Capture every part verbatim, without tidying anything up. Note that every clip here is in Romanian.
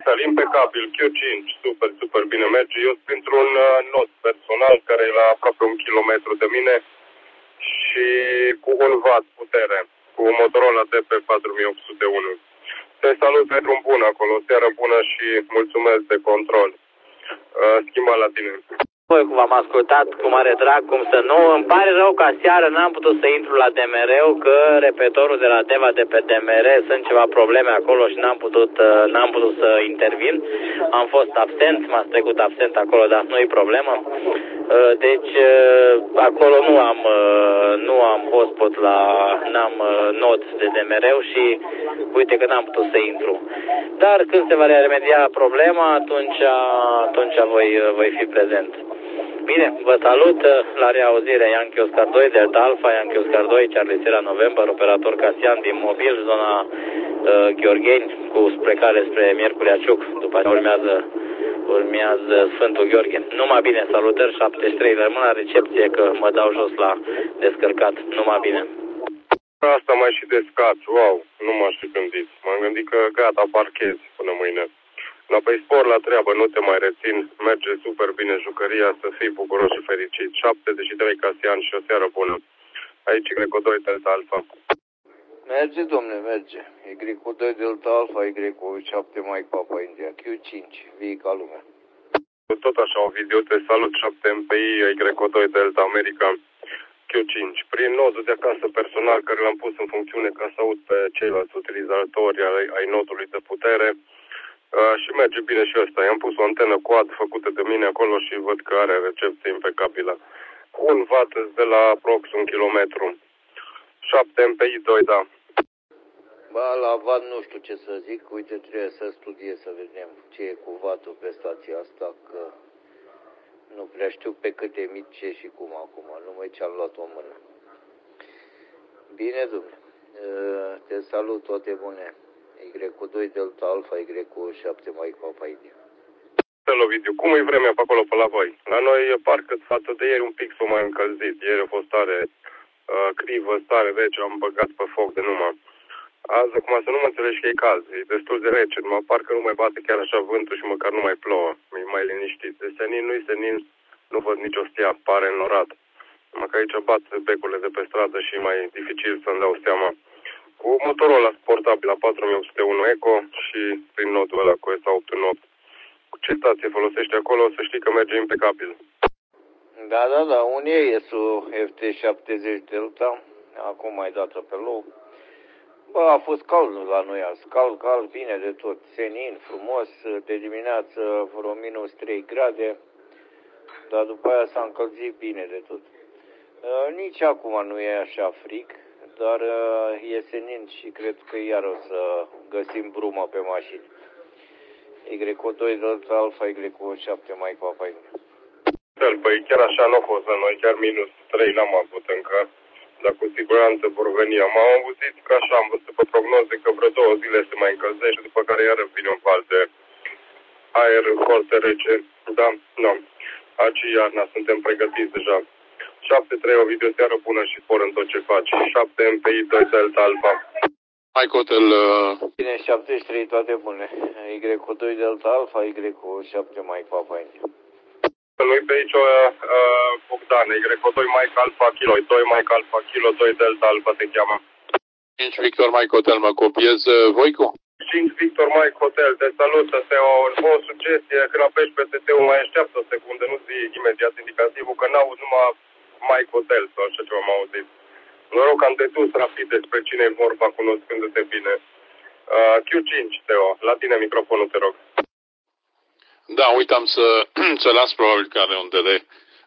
fel, impecabil, Q cinci, super, super bine merge. Eu sunt printr-un uh, not personal care e la aproape un kilometru de mine și cu un watt putere, cu Motorola D P patru mii opt sute unu. Te salut pe drum bun acolo, o seară bună și mulțumesc de control. Uh, schimba la tine. Voi v-am ascultat cu mare drag, cum să nu. Îmi pare rău că aseară n-am putut să intru la D M R-ul, că repetitorul de la Deva de pe D M R sunt ceva probleme acolo și n-am putut, n-am putut să intervin. Am fost absent, m-a trecut absent acolo, dar nu-i problemă. Deci acolo nu am, nu am hotspot la, n-am not de D M R-ul și uite că n-am putut să intru. Dar când se va remedia problema, atunci, atunci voi, voi fi prezent. Bine, vă salut, la reauzire, Yankee Oscar doi, Delta Alpha, Yankee Oscar doi, Charlie Sierra November, operator Casian din mobil, zona uh, Gheorgheni, cu plecare spre Miercurea Ciuc, după aceea urmează, urmează Sfântul Gheorghe. Numai bine, salutări, șaptezeci și trei, rămân la recepție că mă dau jos la descărcat, numai bine. Asta mai și descat, wow, nu m-aș fi gândit, m-am gândit că gata, parchezi până mâine. La pe spor la treabă, nu te mai rețin, merge super bine jucăria, să fii bucuros și fericit. șaptezeci și trei Casian și o seară bună. Aici Y cu doi Delta Alpha. Merge, domne, merge. Y cu doi Delta Alpha, Y cu șapte Mike Papa India, Q cinci, vii ca lumea. Tot așa, o video, te salut, șapte M P I, Y cu doi Delta America, Q cinci. Prin nodul de acasă personal care l-am pus în funcțiune ca să aud pe ceilalți utilizatori ai, ai nodului de putere. Uh, și merge bine și ăsta. I-am pus o antenă quad făcută de mine acolo și văd că are recepție impecabilă. Cu un watt de la aprox un kilometru. șapte M P I doi, da. Ba, la watt nu știu ce să zic. Uite, trebuie să studiez să vedem ce e cu wattul pe stația asta, că nu prea știu pe cât emit ce și cum acum. Numai ce am luat o mână. Bine, domnule. Uh, te salut, toate bune. Y cu doi Delta Alpha, Y cu șapte Mike Papa India. Hello, Ovidiu. Cum e vremea pe acolo, pe la voi? La noi, parcă față de ieri, un pic s-o mai încălzit. Ieri a fost stare uh, crivă, stare rece, am băgat pe foc de numai. Azi, acum să nu mă înțelegi că e cald, e destul de rece, numai parcă nu mai bate chiar așa vântul și măcar nu mai plouă. E mai liniștit. De senin, nu-i senin, nu văd nicio stea, pare înnorat. Numai că aici bat becurile de pe stradă și e mai dificil să-mi dau seama. Cu Motorola portabil la patru mii opt sute unu Eco și prin nodul ăla cu S A opt unu opt. Cu ce stație folosești acolo, să știi că merge impecabil. Da, da, da, un E S U F T șaptezeci Delta, acum mai dată pe loc. Bă, a fost cald la noi azi, cald, cald, bine de tot, senin, frumos, de dimineață vreo minus trei grade, dar după aia s-a încălzit bine de tot. Uh, nici acum nu e așa frig, dar uh, e senin și cred că iar o să găsim brumă pe mașini. Y cu doi Delta Alpha, Y cu șapte Mike Papa India. Păi chiar așa nu a fost la noi, chiar minus trei n-am avut încă, dar cu siguranță vor veni. Am auzit că așa, am văzut pe prognoze că vreo două zile se mai încălzește, după care iară vine un val de aer foarte rece. Da, nu. Aici iarna, suntem pregătiți deja. șapte trei, o video seară bună și spor în tot ce faci. șapte M P I doi Delta Alpha. Mike Hotel... Uh... Bine, șaptezeci și trei, toate bune. Y cu doi Delta Alpha, Y cu șapte Mike Papa India. Nu-i pe aici, uh, Bogdan, Y cu doi Mike Alpha Kilo, doi Mike Alpha Kilo, doi Delta Alpha te cheamă. cinci Victor Mike Hotel, mă copiez, uh, Voicu? cinci Victor Mike Hotel, te salută, Teo, o sugestie, când apeși pe T T-ul mai așteaptă o secundă, nu zi imediat indicativul, că n-auzi numai Mike Hotel sau așa ceva am auzit. Noroc, am dedus rapid despre cine e vorba, cunoscându-te bine. Uh, Q cinci, Teo, la tine microfonul, te rog. Da, uitam să, să las, probabil că are un delay.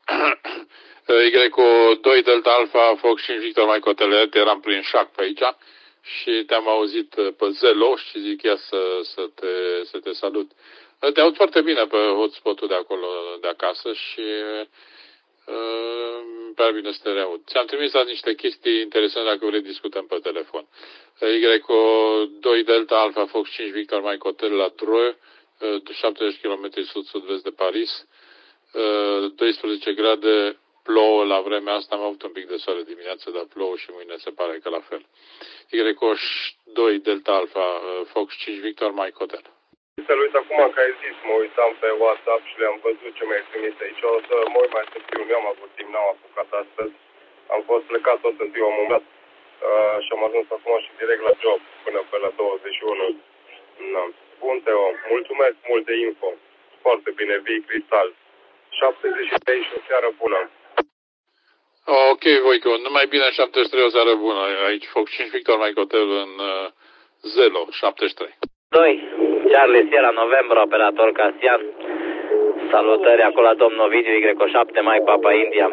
Y cu doi Delta Alpha, Fox cinci Victor Mike Hotel, eram prin șac pe aici și te-am auzit pe Zelo și zic ia să, să, te, să te salut. Te aud foarte bine pe hotspot-ul de acolo, de acasă și uh, prea bine să te reaud. Ți-am trimis la niște chestii interesante dacă vrei discutăm pe telefon. Y cu doi Delta Alpha, Fox cinci Victor Mike Hotel la Dreux, șaptezeci de kilometri sud-sud-vest de Paris, doisprezece grade, plouă la vremea asta, am avut un pic de soare dimineață, dar plouă și mâine se pare că la fel. Y doi Delta Alpha, Fox cinci Victor Mike Hotel. Să uit acum că ai zis, mă uitam pe WhatsApp și le-am văzut ce mi-ai trimis aici. O să mă uit mai târziu, nu am avut timp, n-am apucat astăzi. Am fost plecat toată ziua, am umblat uh, și am ajuns acum și direct la job până pe la douăzeci și unu. No. Bun, Teo, mulțumesc mult de info. Foarte bine, vii cristal. șaptezeci și trei și o seară bună. Ok, Voico, numai bine, șaptezeci și trei, o seară bună. Aici Foc cinci Victor Mike Hotel în uh, Zelo, șaptezeci și trei. doi. Charlie Sierra November, operator Casian. Salutări acolo la domnul Ovidiu, Y șapte, Mike Papa India.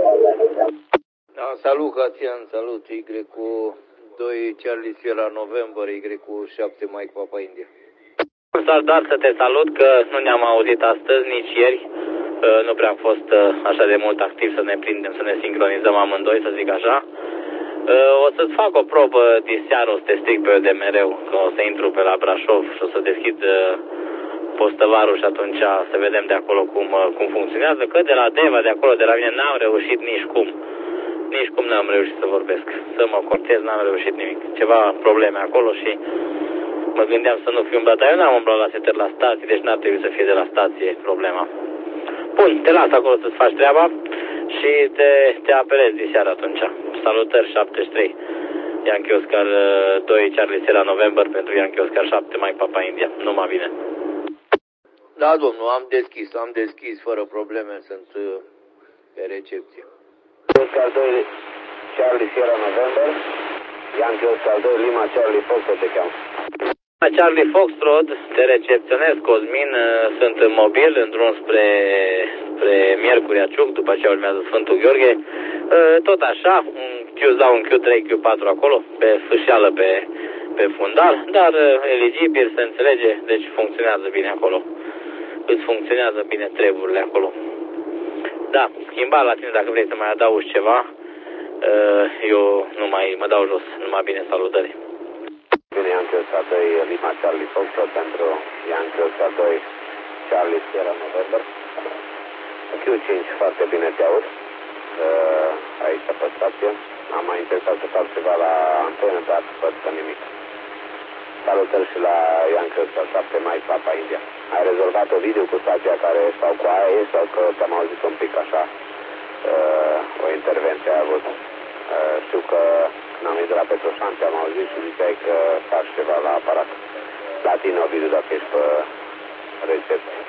Da, salut, Casian, salut, Y doi, Charlie Sierra November, Y șapte, Mike Papa India. Doar să te salut că nu ne-am auzit astăzi, nici ieri. Nu prea am fost așa de mult activ să ne prindem, să ne sincronizăm amândoi, să zic așa. O să-ți fac o probă diseară, o să te stric pe de mereu, că o să intru pe la Brașov și o să deschid postăvarul și atunci să vedem de acolo cum, cum funcționează. Că de la Deva, de acolo, de la mine, n-am reușit nici cum. Nici cum n-am reușit să vorbesc. Să mă cortez, n-am reușit nimic. Ceva probleme acolo și mă gândeam să nu fiu umblat. Dar eu n-am umblat la setări la stație, deci n-ar trebui să fie de la stație problema. Bun, te las acolo să-ți faci treaba și te, te apelez diseară atunci. Salutări șaptezeci și trei. Yankee Oscar doi, Charlie Sierra November pentru Yankee Oscar șapte, Mike Papa India. Numai bine. Da, domnul, am deschis, am deschis fără probleme, sunt pe recepție. Oscar doi, Charlie Sierra November, Yankee Oscar doi, Lima Charlie Foxtrot te cheamă. Charlie Foxtrot, te recepționez, Cosmin, sunt în mobil, în drum spre, spre Miercurea Ciuc, după aceea urmează Sfântul Gheorghe. Tot așa, îți dau un Q trei, Q patru acolo, pe fâșială, pe, pe fundal, dar eligibil, se înțelege, deci funcționează bine acolo. Îți funcționează bine treburile acolo. Da, schimba la tine dacă vrei să mai adaugi ceva, eu nu mai mă dau jos, numai bine, salutări. Bine, Yankee Oscar doi, Lima Charlie Foxtrot pentru Yankee Oscar doi, Charlie Sierra November. Q cinci, foarte bine te aud. Aici pe stație. Am mai încercat să fac ceva la antenă, dar văd că nimic. Salutări și la Yankee Oscar șapte, Mike Papa India. Ai rezolvat o video cu stația care sau cu aia sau că te-am auzit un pic așa o intervenție ai avut? Știu că când am venit de la Petroșan te-am auzit și ziceai că faci ceva la aparat. La tine o video dacă ești pe recepție.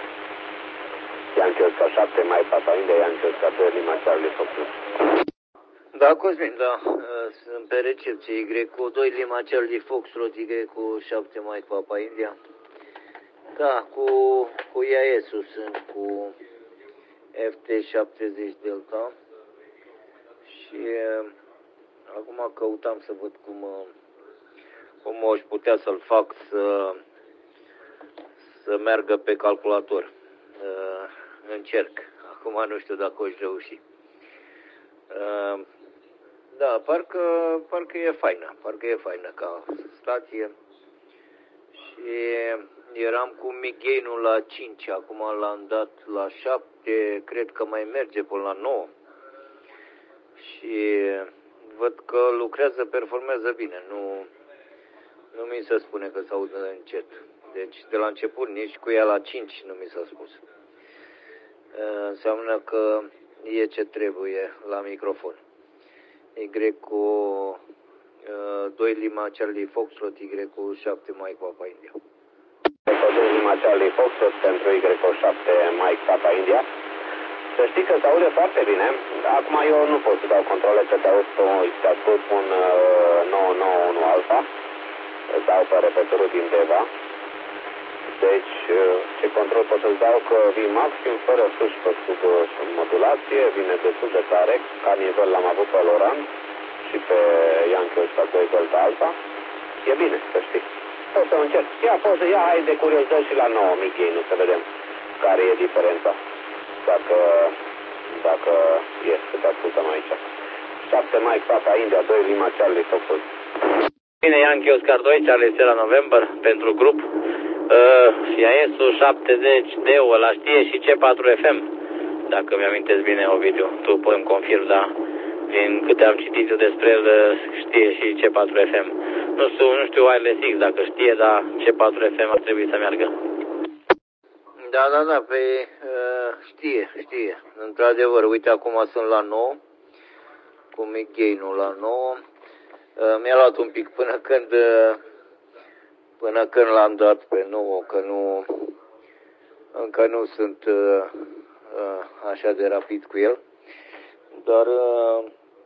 Yankee Oscar șapte, Mike Papa India, Yankee Oscar doi, Lima Charlie Foxtrot. Da, Cosmin, da, sunt pe recepție, Y doi, Lima Charlie Foxtrot, Y șapte, Mike Papa India. Da, cu, cu I A S-ul sunt cu F T șaptezeci Delta și acum căutam să văd cum, cum aș putea să-l fac să, să meargă pe calculator. Încerc. Acum nu știu dacă o-și reuși. Da, parcă, parcă e faină. Parcă e faină ca stație. Și eram cu migain-ul la cinci. Acum l-am dat la șapte. Cred că mai merge până la nouă. Și văd că lucrează, performează bine. Nu, nu mi se spune că se aude încet. Deci de la început nici cu ea la cinci nu mi s-a spus. Înseamnă că e ce trebuie la microfon. Y cu doi, Lima Charlie Foxtrot, Y cu șapte, Mike Papa India. doi, Lima Charlie Foxtrot pentru Y șapte, Mike Papa India. Să știi că se aude foarte bine. Acum eu nu pot să dau controle, că te aud te ascult un nouă nouă unu Alpha. Îți dau pe repetorul din Deva. Deci, ce control pot să-ți dau că vii maxim, fără suși pe sub modulație, vine destul de tare, ca nivel l-am avut pe Loran și pe Yankee Oscar doi Delta Alpha. E bine, să știi. Poți să încerci. Ia poză, ia, hai de curios, dă și la nouă mic nu să vedem care e diferența. Dacă, dacă e, să te ascultăm aici. șapte Mike Papa India, doi Lima Charlie Foxtrot. Bine, Yankee Oscar doi, Charlie Sierra November pentru grup. Uh, și A E S-ul șaptezeci D, ăla știe și C patru F M. Dacă mi-amintesc bine Ovidiu, tu poți confirm, da? Din câte am citit eu despre el, știe și C patru F M. Nu știu, nu știu Wireless X dacă știe, dar C patru F M ar trebui să meargă. Da, da, da, pe uh, știe, știe. Într-adevăr, uite, acum sunt la nouă, cum e gain-ul la nouă. Uh, mi-a luat un pic până când, uh, până când l-am dat pe nouă, că nu, încă nu sunt uh, uh, așa de rapid cu el. Dar uh,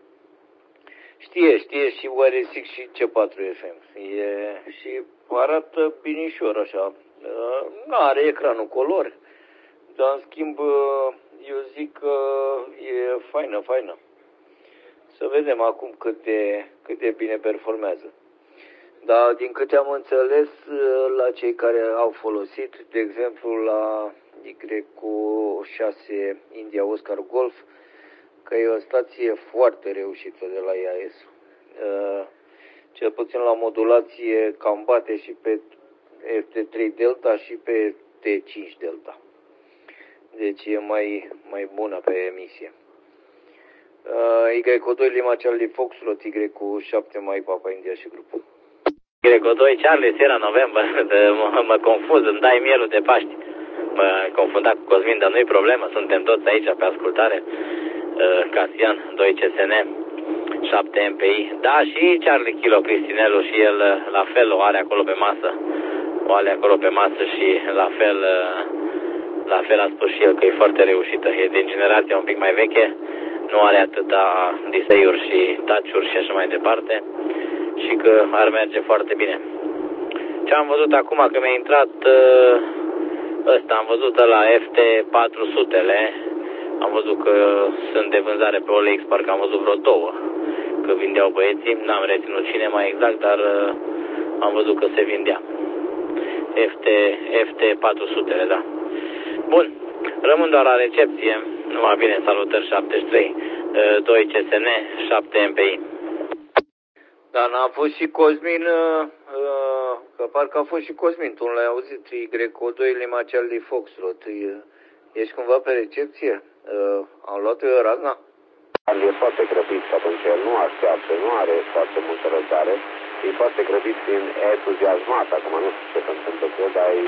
știe, știe și Wireless X și C patru F M. E, și arată binișor așa. Uh, nu are ecranul color, dar în schimb uh, eu zic că e faină, faină. Să vedem acum cât de, cât de bine performează. Dar din câte am înțeles uh, la cei care au folosit, de exemplu la Y șase India Oscar Golf, că e o stație foarte reușită de la I A S. Uh, cel puțin la modulație cam bate și pe F T trei Delta și pe T cinci Delta. Deci e mai, mai bună pe emisie. Uh, Y doi Lima Charlie Foxtrot, Y șapte Mike Papa India și grupul. Y doi Charlie Sierra November, mă, mă confuz, îmi dai mielul de Paști. Mă confundat cu Cosmin, dar nu-i problemă, suntem toți aici pe ascultare. Uh, Casian, doi C S N, șapte M P I. Da, și Charlie Kilo Cristinelu și el la fel o are acolo pe masă. O are acolo pe masă și la fel, la fel a spus și el că e foarte reușită. E din generația un pic mai veche, nu are atâta display-uri și touch-uri și așa mai departe și că ar merge foarte bine. Ce am văzut acum că mi-a intrat ăsta, am văzut la F T patru sute-le, am văzut că sunt de vânzare pe O L X, parcă am văzut vreo două, că vindeau băieții, n-am reținut cine mai exact, dar am văzut că se vindea. F T, F T patru sute, da. Bun, rămân doar la recepție, numai bine, salutări șaptezeci și trei, doi C S N, șapte M P I. Dar n-a fost și Cosmin, că parcă a fost și Cosmin, tu l-ai auzit, Y doi Lima Charlie Foxtrot, ești cumva pe recepție? Am luat eu razna? E foarte grăbit și atunci el nu așteaptă, nu are foarte multă răbdare, e foarte grăbit fiind entuziasmat, acum nu știu ce se întâmplă cu el, dar e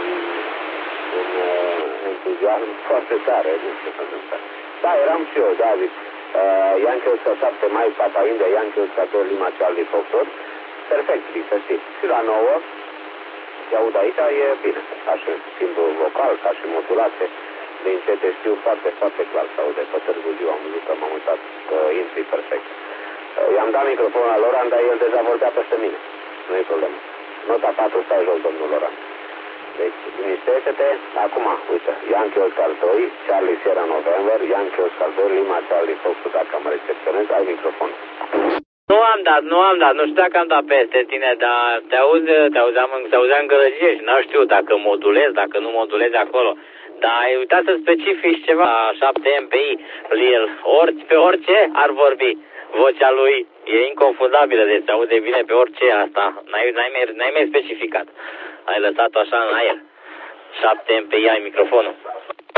un uh, entuziasm foarte tare, nu știu ce se întâmplă. Da, eram și eu, David, uh, Yankee unu șapte mai Papa India, Yankee unu doi Lima Charlie Foxtrot, perfect, să știi, și la nouă, se aud aici, e bine, ca și schimbul vocal, ca și modulație. Din ce te știu foarte, foarte clar se aude pe Târgu Ziua, am văzut că m-am uitat că intri perfect. I-am dat microfonul la Loran, dar el deja vorbea peste mine. Nu-i problemă. Nota patru, stai jos, domnul Loran. Deci, liniștește-te. Acum, uite, Yankee Oscar doi, Charlie Sierra November, Yankee Oscar doi, Lima Charlie Fox, dacă mă recepționezi, ai microfon. Nu am dat, nu am dat, nu știu dacă am dat peste tine, dar te auzi, te auzeam, te auzeam în gălăgie și n-am știut dacă modulezi, dacă nu modulezi acolo. Dar ai uitat să specifici ceva la șapte M P I, el orice, pe orice ar vorbi. Vocea lui e inconfundabilă, deci se aude bine pe orice asta. N-ai, n-ai, mai, n-ai mai specificat. Ai lăsat-o așa în aer. șapte M P I ai microfonul.